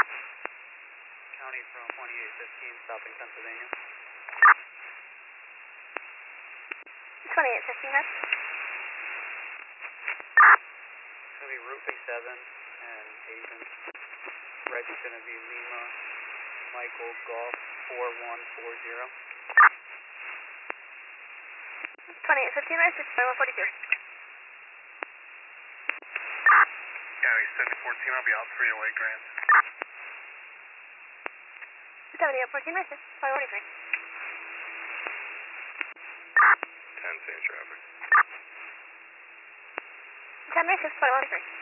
County from 2815, stopping Pennsylvania. 2815, right? It's going to be Route 57 and Haven. Red's going to be Lima, Michael, Golf, 4140. 2815, right? 65142. County 714, I'll be out 308 grand. 7814, right? 65143. 10, same traffic. 10, right? 65143.